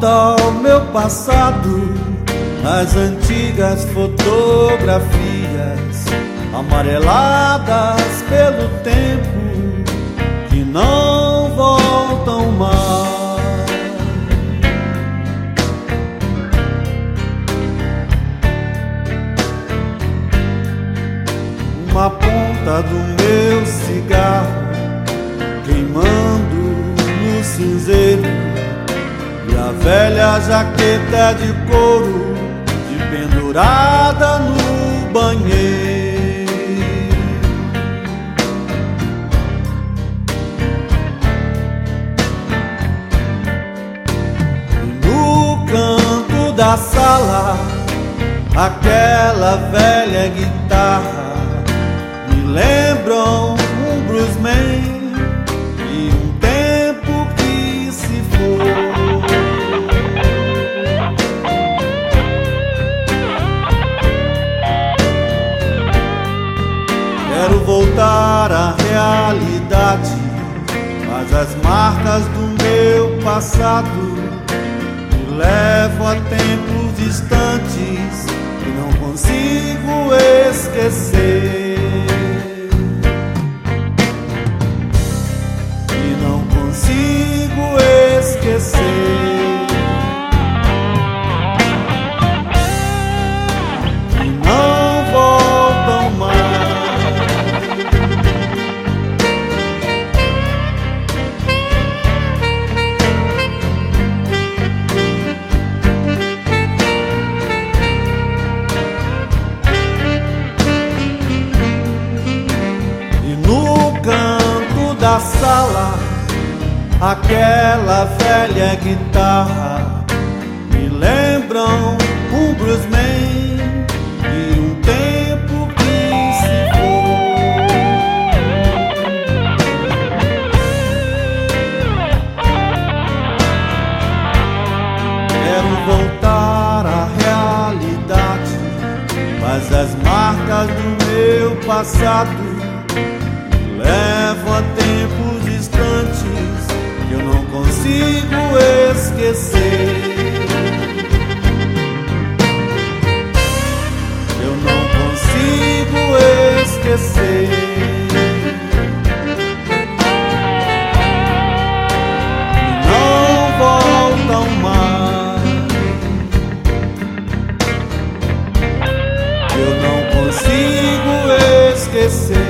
volta ao meu passado, as antigas fotografias amareladas pelo tempo que não voltam mais. Uma ponta do meu cigarro queimando no cinzeiro e a velha jaqueta de couro pendurada no banheiro. E no canto da sala, aquela velha guitarra me lembram um bluesman e um tempo que se foi. Quero voltar à realidade, mas as marcas do meu passado me levam a tempos distantes que não consigo esquecer. E não consigo esquecer. Da sala, aquela velha guitarra me lembram um bluesman e um tempo que se foi. Quero voltar à realidade, mas as marcas do meu passado levo a tempos distantes que eu não consigo esquecer. Eu não consigo esquecer. E não voltam mais. Eu não consigo esquecer.